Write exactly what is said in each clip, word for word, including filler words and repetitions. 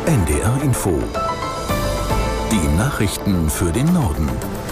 N D R Info. Die Nachrichten für den Norden.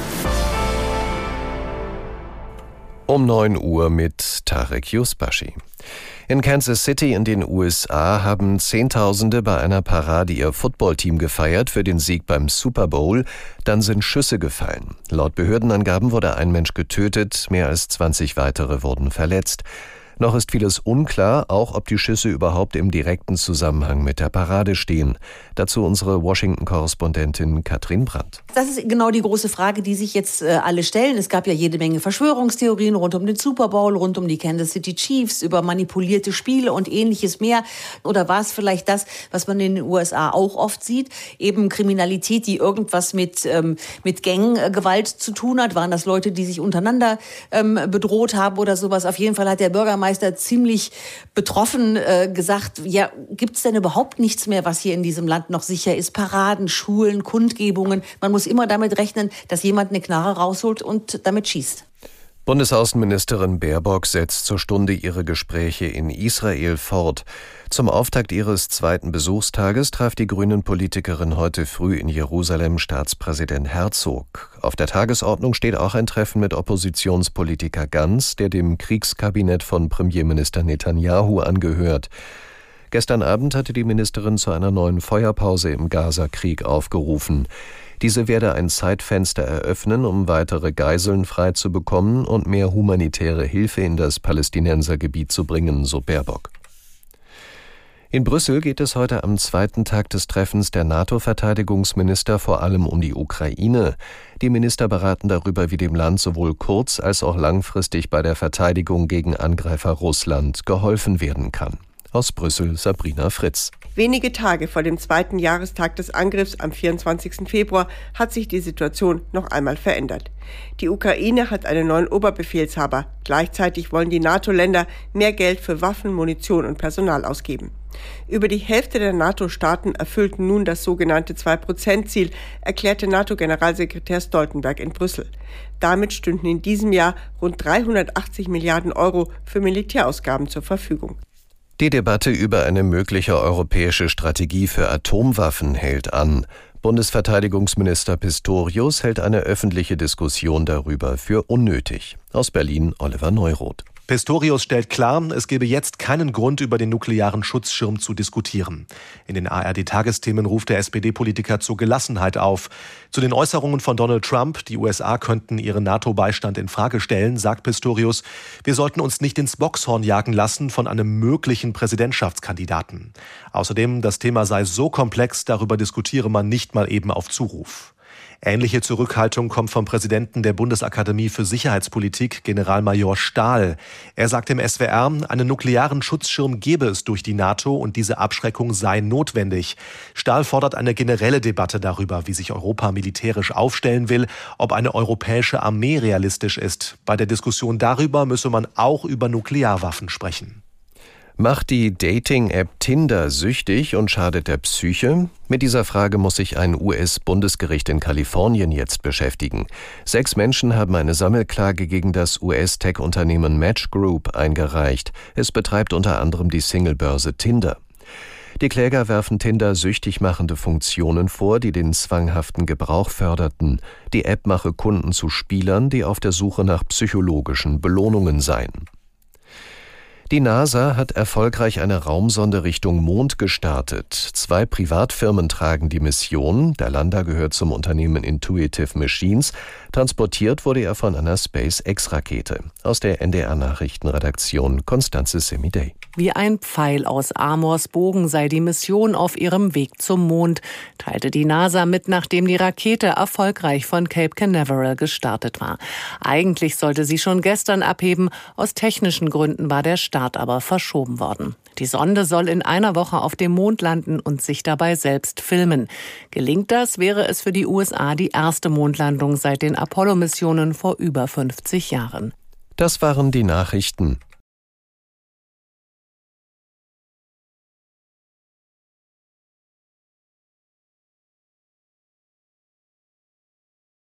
Um neun Uhr mit Tarek Yusbashi. In Kansas City in den U S A haben Zehntausende bei einer Parade ihr Footballteam gefeiert für den Sieg beim Super Bowl. Dann sind Schüsse gefallen. Laut Behördenangaben wurde ein Mensch getötet, mehr als zwanzig weitere wurden verletzt. Noch ist vieles unklar, auch ob die Schüsse überhaupt im direkten Zusammenhang mit der Parade stehen. Dazu unsere Washington-Korrespondentin Katrin Brandt. Das ist genau die große Frage, die sich jetzt äh, alle stellen. Es gab ja jede Menge Verschwörungstheorien rund um den Super Bowl, rund um die Kansas City Chiefs, über manipulierte Spiele und ähnliches mehr. Oder war es vielleicht das, was man in den U S A auch oft sieht, eben Kriminalität, die irgendwas mit, ähm, mit Ganggewalt zu tun hat? Waren das Leute, die sich untereinander ähm, bedroht haben oder sowas? Auf jeden Fall hat der Bürgermeister ziemlich betroffen äh, gesagt, ja, gibt es denn überhaupt nichts mehr, was hier in diesem Land noch sicher ist? Paraden, Schulen, Kundgebungen. Man muss immer damit rechnen, dass jemand eine Knarre rausholt und damit schießt. Bundesaußenministerin Baerbock setzt zur Stunde ihre Gespräche in Israel fort. Zum Auftakt ihres zweiten Besuchstages traf die Grünen-Politikerin heute früh in Jerusalem Staatspräsident Herzog. Auf der Tagesordnung steht auch ein Treffen mit Oppositionspolitiker Gantz, der dem Kriegskabinett von Premierminister Netanyahu angehört. Gestern Abend hatte die Ministerin zu einer neuen Feuerpause im Gaza-Krieg aufgerufen. Diese werde ein Zeitfenster eröffnen, um weitere Geiseln freizubekommen und mehr humanitäre Hilfe in das Palästinensergebiet zu bringen, so Baerbock. In Brüssel geht es heute am zweiten Tag des Treffens der NATO-Verteidigungsminister vor allem um die Ukraine. Die Minister beraten darüber, wie dem Land sowohl kurz- als auch langfristig bei der Verteidigung gegen Angreifer Russland geholfen werden kann. Aus Brüssel Sabrina Fritz. Wenige Tage vor dem zweiten Jahrestag des Angriffs am vierundzwanzigsten Februar hat sich die Situation noch einmal verändert. Die Ukraine hat einen neuen Oberbefehlshaber. Gleichzeitig wollen die NATO-Länder mehr Geld für Waffen, Munition und Personal ausgeben. Über die Hälfte der NATO-Staaten erfüllten nun das sogenannte zwei Prozent Ziel, erklärte NATO-Generalsekretär Stoltenberg in Brüssel. Damit stünden in diesem Jahr rund dreihundertachtzig Milliarden Euro für Militärausgaben zur Verfügung. Die Debatte über eine mögliche europäische Strategie für Atomwaffen hält an. Bundesverteidigungsminister Pistorius hält eine öffentliche Diskussion darüber für unnötig. Aus Berlin Oliver Neuroth. Pistorius stellt klar, es gebe jetzt keinen Grund, über den nuklearen Schutzschirm zu diskutieren. In den A R D-Tagesthemen ruft der S P D-Politiker zur Gelassenheit auf. Zu den Äußerungen von Donald Trump, die U S A könnten ihren NATO-Beistand in Frage stellen, sagt Pistorius, wir sollten uns nicht ins Bockshorn jagen lassen von einem möglichen Präsidentschaftskandidaten. Außerdem, das Thema sei so komplex, darüber diskutiere man nicht mal eben auf Zuruf. Ähnliche Zurückhaltung kommt vom Präsidenten der Bundesakademie für Sicherheitspolitik, Generalmajor Stahl. Er sagt im S W R, einen nuklearen Schutzschirm gebe es durch die NATO und diese Abschreckung sei notwendig. Stahl fordert eine generelle Debatte darüber, wie sich Europa militärisch aufstellen will, ob eine europäische Armee realistisch ist. Bei der Diskussion darüber müsse man auch über Nuklearwaffen sprechen. Macht die Dating-App Tinder süchtig und schadet der Psyche? Mit dieser Frage muss sich ein U S-Bundesgericht in Kalifornien jetzt beschäftigen. Sechs Menschen haben eine Sammelklage gegen das U S-Tech-Unternehmen Match Group eingereicht. Es betreibt unter anderem die Singlebörse Tinder. Die Kläger werfen Tinder süchtig machende Funktionen vor, die den zwanghaften Gebrauch förderten. Die App mache Kunden zu Spielern, die auf der Suche nach psychologischen Belohnungen seien. Die NASA hat erfolgreich eine Raumsonde Richtung Mond gestartet. Zwei Privatfirmen tragen die Mission. Der Lander gehört zum Unternehmen Intuitive Machines. Transportiert wurde er von einer SpaceX-Rakete. Aus der N D R-Nachrichtenredaktion Constanze Semidey. Wie ein Pfeil aus Amors Bogen sei die Mission auf ihrem Weg zum Mond, teilte die NASA mit, nachdem die Rakete erfolgreich von Cape Canaveral gestartet war. Eigentlich sollte sie schon gestern abheben. Aus technischen Gründen war der Start aber verschoben worden. Die Sonde soll in einer Woche auf dem Mond landen und sich dabei selbst filmen. Gelingt das, wäre es für die U S A die erste Mondlandung seit den Apollo-Missionen vor über fünfzig Jahren. Das waren die Nachrichten.